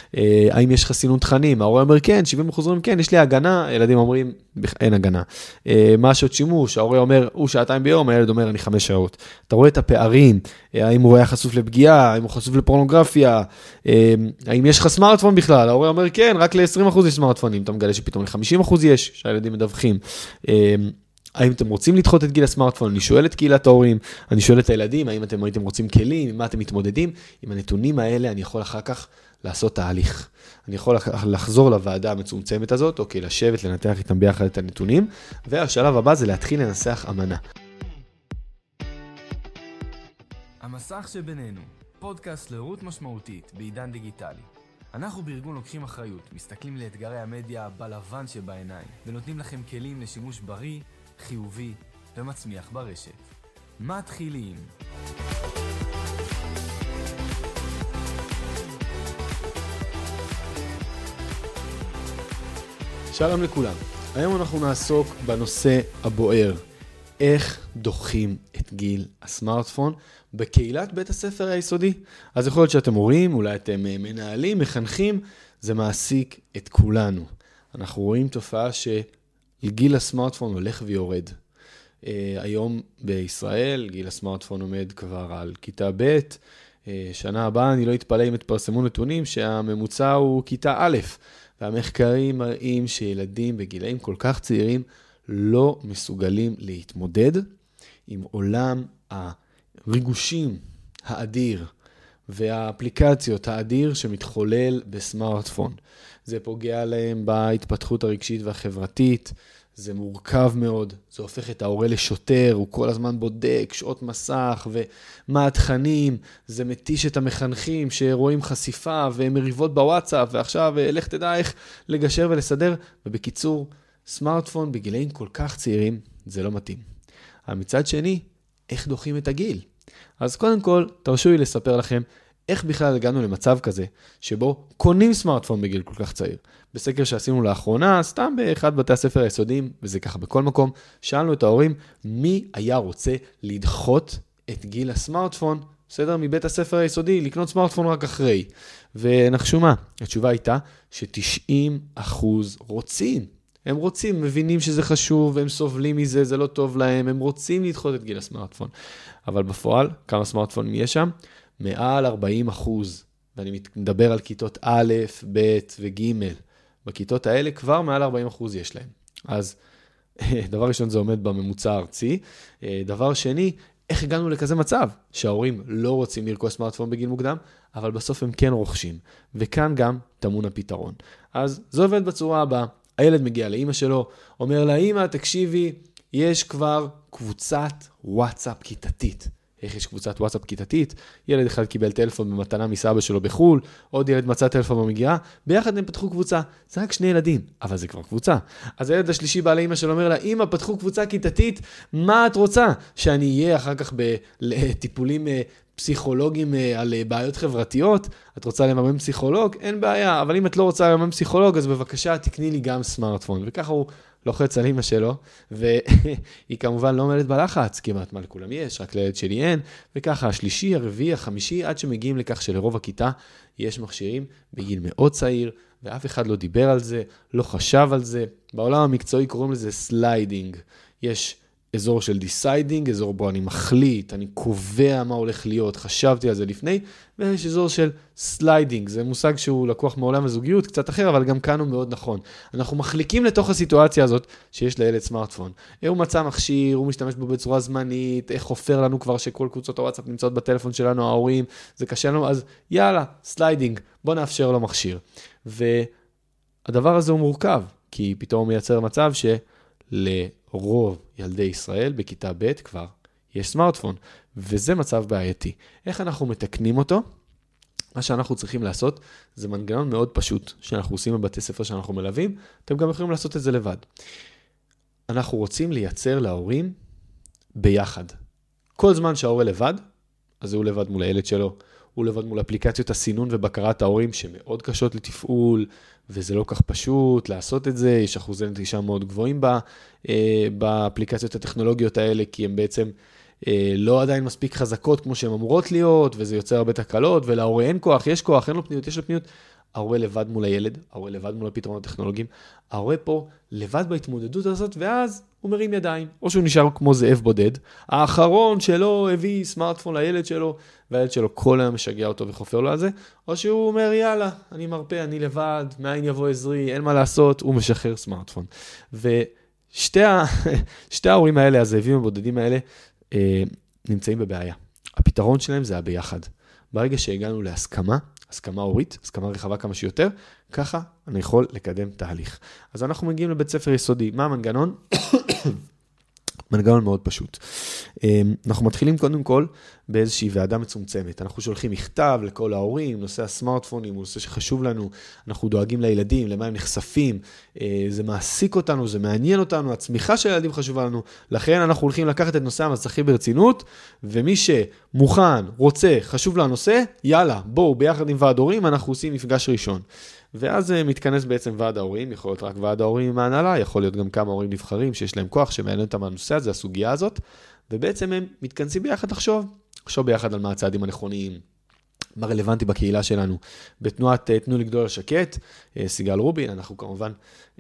האם יש חסינות תכנים? ההורה אומר כן, 70% אומרים כן, יש לי הגנה, ילדים אומרים, אין הגנה. מה שעות שימוש? ההורה אומר, הוא 2 ביום, הילד אומר, אני 5 שעות. אתה רואה את הפערים, האם הוא היה חשוף לפגיעה, האם הוא חשוף לפורנוגרפיה, האם יש לך סמארטפון בכלל? ההורה אומר כן, רק ל-20% יש סמארטפונים, אתה מגלה שפתאום ל-50% יש, שהילדים מדווחים. האם אתם רוצים לדחות את גיל הסמארטפון? אני שואל את קהילת ההורים, אני שואל את הילדים, האם אתם הייתם רוצים כלים, עם מה אתם מתמודדים? עם הנתונים האלה אני יכול אחר כך לעשות תהליך. אני יכול לחזור לוועדה המצומצמת הזאת, אוקיי, לשבת, לנתח איתם ביחד את הנתונים, והשלב הבא זה להתחיל לנסח אמנה. המסך שבינינו, פודקאסט להורות משמעותית בעידן דיגיטלי. אנחנו בארגון לוקחים אחריות, מסתכלים לאתגרי המדיה בלבן שבעיניים, ונותנים לכם כלים לשימוש בריא, חיובי ומצמיח ברשת. מתחילים. שלום לכולם. היום אנחנו נעסוק בנושא הבוער. איך דוחים את גיל הסמארטפון בקהילת בית הספר היסודי. אז יכול להיות שאתם הורים, אולי אתם מנהלים, מחנכים, זה מעסיק את כולנו. אנחנו רואים תופעה שגיל הסמארטפון הולך ויורד. היום בישראל גיל הסמארטפון עומד כבר על כיתה ב', שנה הבאה אני לא אתפלא אם התפרסמו נתונים שהממוצע הוא כיתה א', והמחקרים מראים שילדים בגילאים כל כך צעירים לא מסוגלים להתמודד עם עולם הריגושים האדיר והאפליקציות האדיר שמתחולל בסמארטפון. זה פוגע להם בהתפתחות הרגשית והחברתית, זה מורכב מאוד, זה הופך את ההורה לשוטר, הוא כל הזמן בודק שעות מסך ומה התכנים, זה מתיש את המחנכים שרואים חשיפה ומריבות בוואטסאפ, ועכשיו לך תדע איך לגשר ולסדר, ובקיצור, סמארטפון בגילאים כל כך צעירים, זה לא מתאים. מצד שני, איך דוחים את הגיל? אז קודם כל, תרשו לי לספר לכם איך בכלל הגענו למצב כזה, שבו קונים סמארטפון בגיל כל כך צעיר. בסקר שעשינו לאחרונה, סתם באחד בתי הספר היסודיים, וזה ככה בכל מקום, שאלנו את ההורים, מי היה רוצה לדחות את גיל הסמארטפון, בסדר, מבית הספר היסודי, לקנות סמארטפון רק אחרי. ונחשו מה? התשובה הייתה ש90% רוצים. הם רוצים, מבינים שזה חשוב, הם סובלים מזה, זה לא טוב להם, הם רוצים לדחות את גיל הסמארטפון. אבל בפועל, כמה סמארטפונים יש שם? מעל 40%. ואני מדבר על כיתות א', ב' וג'. בכיתות האלה כבר מעל 40% יש להם. אז דבר ראשון זה עומד בממוצע הארצי. דבר שני, איך הגענו לכזה מצב? שההורים לא רוצים לרכוש סמארטפון בגיל מוקדם, אבל בסוף הם כן רוכשים. וכאן גם טמון הפתרון. אז זה עובד בצורה הבאה. הילד מגיע לאמא שלו, אומר לה, אמא, תקשיבי, יש כבר קבוצת וואטסאפ כיתתית. איך יש קבוצת וואטסאפ כיתתית? ילד אחד קיבל טלפון במתנה מסבא שלו בחול, עוד ילד מצא טלפון במגירה, ביחד הם פתחו קבוצה. זה רק 2 ילדים, אבל זה כבר קבוצה. אז הילד השלישי בא לאמא שלו, אומר לה, אמא, פתחו קבוצה כיתתית, מה את רוצה? שאני אהיה אחר כך בטיפולים פסיכולוגים על בעיות חברתיות? את רוצה לממן פסיכולוג? אין בעיה, אבל אם את לא רוצה לממן פסיכולוג, אז בבקשה תקני לי גם סמארטפון. וככה הוא לוחץ על אמא שלו, והיא כמובן לא עומדת בלחץ, כמעט מה לכולם יש, רק לילד שלי אין, וככה השלישי, הרביעי, החמישי, עד שמגיעים לכך שלרוב הכיתה יש מכשירים בגיל מאוד צעיר, ואף אחד לא דיבר על זה, לא חשב על זה. בעולם המקצועי קוראים לזה סליידינג. יש אזור של דיסיידינג, אזור בו אני מחליט, אני קובע מה הולך להיות, חשבתי על זה לפני, ויש אזור של סליידינג, זה מושג שהוא לקוח מעולם הזוגיות, קצת אחר, אבל גם כאן הוא מאוד נכון. אנחנו מחליקים לתוך הסיטואציה הזאת שיש לילד סמארטפון. הוא מצא מכשיר, הוא משתמש בו בצורה זמנית, איך חופר לנו כבר שכל קבוצות הוואטסאפ נמצאות בטלפון שלנו, ההורים, זה קשה לנו, אז יאללה, סליידינג, בוא נאפשר לו מכשיר. והדבר הזה הוא מורכב, כי פתאום מייצר מצב רוב ילדי ישראל בכיתה ב' כבר יש סמארטפון, וזה מצב בעייתי. איך אנחנו מתקנים אותו? מה שאנחנו צריכים לעשות זה מנגנון מאוד פשוט שאנחנו עושים בבתי ספר שאנחנו מלווים, אתם גם יכולים לעשות את זה לבד. אנחנו רוצים לייצר להורים ביחד. כל זמן שההורה לבד, אז הוא לבד מול הילד שלו, הוא לבד מול אפליקציות הסינון ובקרת ההורים שמאוד קשות לתפעול, וזה לא כך פשוט לעשות את זה, יש אחוזי נטישה מאוד גבוהים באפליקציות הטכנולוגיות האלה, כי הן בעצם לא עדיין מספיק חזקות כמו שהן אמורות להיות, וזה יוצר הרבה תקלות, ולהורה אין כוח, יש כוח, אין לו פניות, יש לו פניות, ההורה לבד מול הילד, ההורה לבד מול הפתרונות הטכנולוגיים, ההורה פה לבד בהתמודדות הזאת, ואז הוא מרים ידיים, או שהוא נשאר כמו זאב בודד, האחרון שלא הביא סמארטפון לילד שלו, והילד שלו כל היום משגע אותו וחופר לו על זה, או שהוא אומר, יאללה, אני מרפא, אני לבד, מאין יבוא עזרי, אין מה לעשות, הוא משחרר סמארטפון. ושתי ההורים האלה, הזאבים הבודדים האלה, נמצאים בבעיה. הפתרון שלהם זה הביחד. ברגע שהגענו להסכמה, הסכמה הורית, הסכמה רחבה כמה שיותר, ככה אני יכול לקדם תהליך. אז אנחנו מגיעים לבית ספר יסודי. מה המנגנון? מנגנון מאוד פשוט. אנחנו מתחילים קודם כל באיזושהי ועדה מצומצמת. אנחנו שולחים מכתב לכל ההורים, נושא הסמארטפונים, הוא נושא שחשוב לנו, אנחנו דואגים לילדים, למה הם נחשפים, זה מעסיק אותנו, זה מעניין אותנו, הצמיחה של הילדים חשובה לנו, לכן אנחנו הולכים לקחת את נושא המסכים ברצינות, ומי שמוכן, רוצה, חשוב לו הנושא, יאללה, בואו, ביחד עם ועד הורים, אנחנו עושים מפגש ראשון. ואז מתכנס בעצם ועד ההורים, יכול להיות רק ועד ההורים עם ההנהלה, יכול להיות גם כמה הורים נבחרים שיש להם כוח שמעניין אותם הנושא הזה, הסוגיה הזאת, ובעצם הם מתכנסים ביחד לחשוב ביחד על מה הצעדים הנכונים, מה רלוונטי בקהילה שלנו. בתנועת תנו לגדול השקט, סיגל רובין, אנחנו כמובן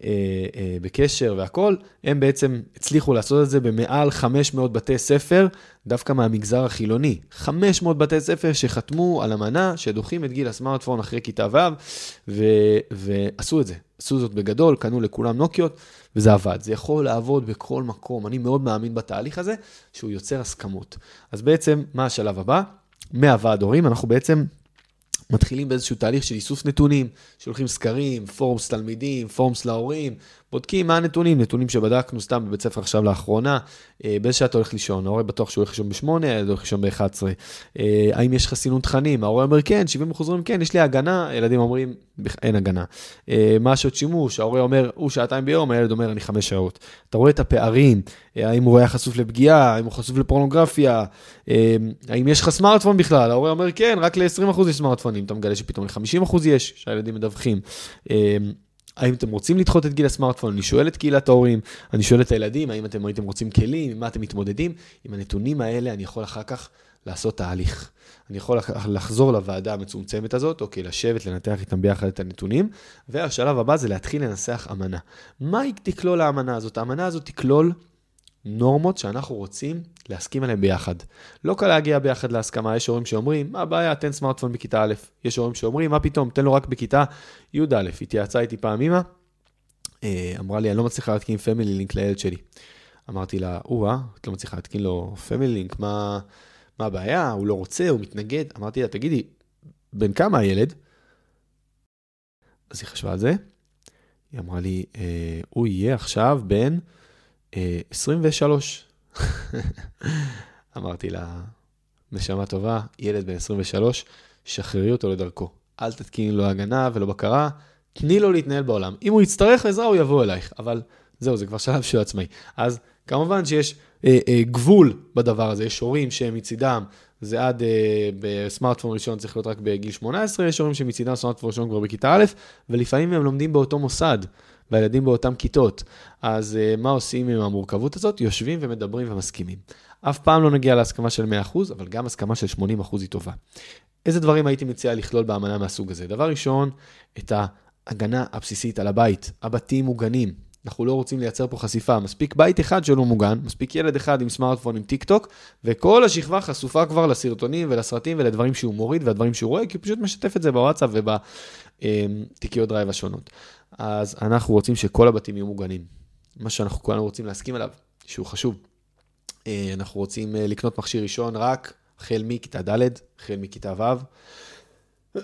בקשר והכל, הם בעצם הצליחו לעשות את זה במעל 500 בתי ספר, דווקא מהמגזר החילוני. 500 בתי ספר שחתמו על אמנה, שדוחים את גיל הסמארטפון אחרי כיתה ו' ועשו את זה. עשו זאת בגדול, קנו לכולם נוקיות, וזה עבד. זה יכול לעבוד בכל מקום. אני מאוד מאמין בתהליך הזה, שהוא יוצר הסכמות. אז בעצם, מה השלב הבא? מהוועד הורים, אנחנו בעצם מתחילים באיזשהו תהליך של איסוף נתונים, שולחים סקרים, פורמס תלמידים, פורמס להורים, בודקים מה הנתונים, נתונים שבדקנו סתם בבית ספר עכשיו לאחרונה, באיזה שעה אתה הולך לישון, ההורה בטוח שהוא הולך לישון ב8, הילד הולך לישון ב11, האם יש חסינות תכנים, ההורה אומר כן, 70% אומרים כן, יש לי הגנה, ילדים אומרים אין הגנה, מה שעות שימוש, ההורה אומר הוא שעתיים ביום, הילד אומר אני 5 שעות, אתה רואה את הפערים, האם הוא היה חשוף לפגיעה, האם הוא חשוף לפורנוגרפיה, האם יש לך סמארטפון בכלל, ההורה אומר כן, רק ל-20% יש סמארטפונים, אתה מגלה שפתאום ל-50% יש, שהילדים מדווחים, האם אתם רוצים לדחות את גיל הסמארטפון? אני שואל את קהילת ההורים, אני שואל את הילדים, האם אתם רוצים כלים, עם מה אתם מתמודדים? עם הנתונים האלה אני יכול אחר כך לעשות תהליך. אני יכול לחזור לוועדה המצומצמת הזאת, אוקיי, לשבת, לנתח איתם ביחד את הנתונים, והשלב הבא זה להתחיל לנסח אמנה. מה תכלול האמנה הזאת? האמנה הזאת תכלול נורמות שאנחנו רוצים להסכים עליהן ביחד. לא קל להגיע ביחד להסכמה, יש הורים שאומרים, מה הבעיה, תן סמארטפון בכיתה א', יש הורים שאומרים, מה פתאום, תן לו רק בכיתה י' א', התייעצה איתי פעם אמא, אמרה לי, אני לא מצליחה להתקין פמילי לינק לילד שלי. אמרתי לה, את לא מצליחה להתקין לו פמילי לינק, מה הבעיה, הוא לא רוצה, הוא מתנגד. אמרתי לה, תגידי, בין כמה הילד? אז היא חשבה על זה, היא אמרה לי, הוא יהיה עכשיו בין 23. אמרתי לה, נשמה טובה, ילד בן 23, שחררי אותו לדרכו. אל תתקיני לו הגנה ולא בקרה, תני לו להתנהל בעולם. אם הוא יצטרך עזרה, הוא יבוא אלייך. אבל זהו, זה כבר שלב שהוא עצמאי. אז כמובן שיש גבול בדבר הזה. יש הורים שהם מצידם, זה עד בסמארטפון ראשון צריך להיות רק בגיל 18, יש הורים שמצידם סמארטפון ראשון כבר בכיתה א', ולפעמים הם לומדים באותו מוסד. והילדים באותם כיתות. אז מה עושים עם המורכבות הזאת? יושבים ומדברים ומסכימים. אף פעם לא נגיע להסכמה של 100%, אבל גם הסכמה של 80% היא טובה. איזה דברים הייתי מציע לכלול באמנה מהסוג הזה? דבר ראשון, את ההגנה הבסיסית על הבית. הבתים מוגנים. אנחנו לא רוצים לייצר פה חשיפה. מספיק בית אחד שלא מוגן, מספיק ילד אחד עם סמארטפון, עם טיק טוק, וכל השכבה חשופה כבר לסרטונים ולסרטים ולדברים שהוא מוריד והדברים שהוא רואה, כי הוא פשוט משתף את זה בוואטסאפ ובתיקיות דרייב השונות. אז אנחנו רוצים שכל הבתים יהיו מוגנים. מה שאנחנו כולנו רוצים להסכים עליו, שהוא חשוב. אנחנו רוצים לקנות מכשיר ראשון רק החל מכיתה ד', החל מכיתה ו'.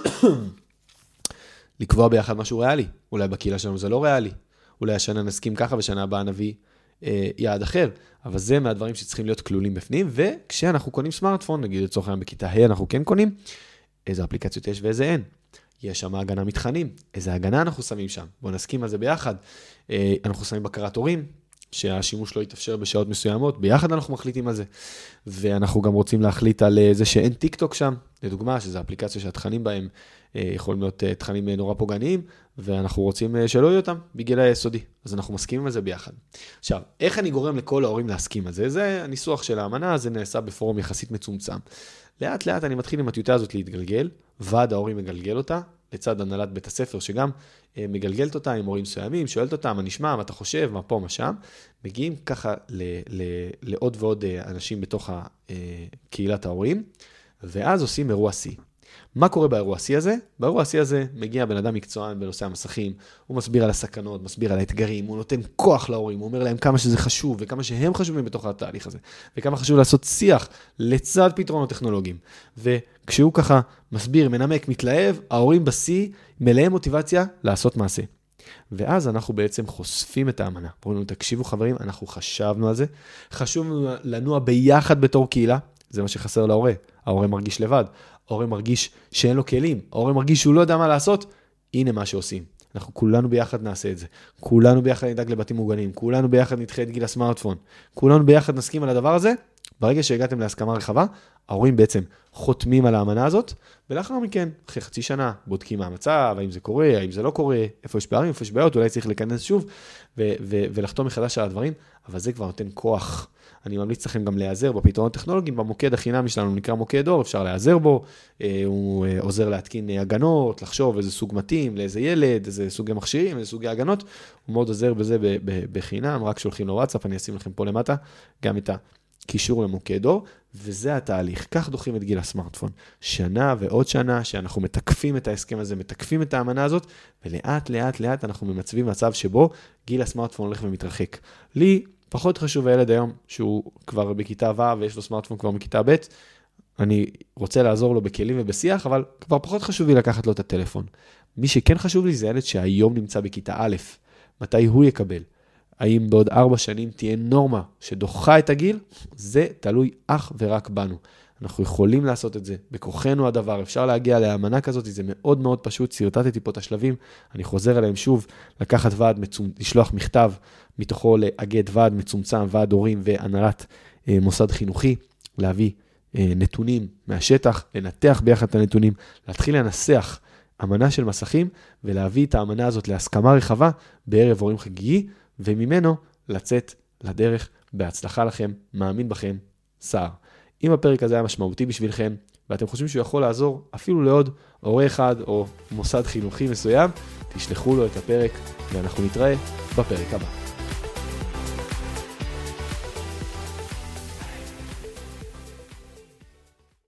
לקבוע ביחד משהו ריאלי. אולי בקהילה שלנו זה לא ריאלי. אולי השנה נסכים ככה ושנה הבאה נביא יעד אחר. אבל זה מהדברים שצריכים להיות כלולים בפנים. וכשאנחנו קונים סמארטפון, נגיד לצורך היום בכיתה ה' אנחנו כן קונים, איזה אפליקציות יש ואיזה אין. יש שם הגנה מתכנים, איזה הגנה אנחנו שמים שם, בואו נסכים על זה ביחד. אנחנו שמים בקרת הורים, שהשימוש לא יתאפשר בשעות מסוימות, ביחד אנחנו מחליטים על זה. ואנחנו גם רוצים להחליט על זה שאין טיק טוק שם, לדוגמה, שזו אפליקציה שהתכנים בהם יכולים להיות תכנים נורא פוגעניים, ואנחנו רוצים שלא יהיו אותם בגיל היסודי. אז אנחנו מסכימים על זה ביחד. עכשיו, איך אני גורם לכל ההורים להסכים על זה? זה הניסוח של האמנה, זה נעשה בפורום יחסית מצומצם. לאט לאט אני מתחיל עם הטיוטה הזאת להתגלגל, ועד ההורים מגלגל אותה, לצד הנהלת בית הספר, שגם מגלגלת אותה עם הורים מסוימים, שואלת אותם, מה נשמע, מה אתה חושב, מה פה, מה שם, מגיעים ככה לעוד ועוד אנשים בתוך קהילת ההורים, ואז עושים אירוע C. מה קורה באירוע C הזה? באירוע C הזה מגיע בן אדם מקצוען בנושא המסכים, הוא מסביר על הסכנות, מסביר על האתגרים, הוא נותן כוח להורים, הוא אומר להם כמה שזה חשוב, וכמה שהם חשובים בתוך התהליך הזה, וכמה חשוב לעשות שיח לצד פתרונות טכנולוגיים. וכשהוא ככה מסביר, מנמק, מתלהב, ההורים ב-C מלאים מוטיבציה לעשות מעשה. ואז אנחנו בעצם חושפים את האמנה. אומרים לנו, תקשיבו חברים, אנחנו חשבנו על זה, חשוב לנוע ביחד בתור קהילה, זה מה שחסר להורה. ההורה מרגיש לבד, ההורה מרגיש שאין לו כלים, ההורה מרגיש שהוא לא יודע מה לעשות, הנה מה שעושים. אנחנו כולנו ביחד נעשה את זה. כולנו ביחד נדאג לבתים מוגנים, כולנו ביחד נדחה את גיל הסמארטפון, כולנו ביחד נסכים על הדבר הזה. ברגע שהגעתם להסכמה רחבה, ההורים בעצם חותמים על האמנה הזאת, ולאחר מכן, אחרי חצי שנה, בודקים מה המצב, האם זה קורה, האם זה לא קורה, איפה יש פערים, איפה יש בעיות, אולי צריך להיכנס שוב, ולחתום מחדש על הדברים, אבל זה כבר נותן כוח. אני ממליץ לכם גם להיעזר בפתרונות טכנולוגיים, במוקד החינמי שלנו נקרא מוקד אור, אפשר להיעזר בו, הוא עוזר להתקין הגנות, לחשוב איזה סוג מתאים, לאיזה ילד, איזה סוגי מכשירים, איזה סוגי הגנות, הוא מאוד עוזר בזה בחינם, רק שולחים לו וואטסאפ, אני אשים לכם פה למטה גם את קישור למוקד אור, וזה התהליך. כך דוחים את גיל הסמארטפון. שנה ועוד שנה שאנחנו מתקפים את ההסכם הזה, מתקפים את האמנה הזאת, ולאט לאט לאט אנחנו ממצבים מצב שבו גיל הסמארטפון הולך ומתרחק. לי פחות חשוב הילד היום שהוא כבר בכיתה ו' ויש לו סמארטפון כבר מכיתה ב', אני רוצה לעזור לו בכלים ובשיח, אבל כבר פחות חשוב לי לקחת לו את הטלפון. מי שכן חשוב לי זה ילד שהיום נמצא בכיתה א', מתי הוא יקבל. האם בעוד 4 שנים תהיה נורמה שדוחה את הגיל? זה תלוי אך ורק בנו. אנחנו יכולים לעשות את זה, בכוחנו הדבר, אפשר להגיע לאמנה כזאת, זה מאוד מאוד פשוט, סרטטתי פה את השלבים, אני חוזר עליהם שוב, לקחת ועד, לשלוח מכתב, מתוכו לאגד ועד מצומצם, ועד הורים והנהלת מוסד חינוכי, להביא נתונים מהשטח, לנתח ביחד את הנתונים, להתחיל לנסח אמנה של מסכים, ולהביא את האמנה הזאת להסכמה רחבה, בערב הורים חגיגי, וממנו לצאת לדרך בהצלחה לכם, מאמין בכם, סער. אם הפרק הזה היה משמעותי בשבילכם, ואתם חושבים שהוא יכול לעזור אפילו לעוד הורה אחד או מוסד חינוכי מסוים, תשלחו לו את הפרק, ואנחנו נתראה בפרק הבא.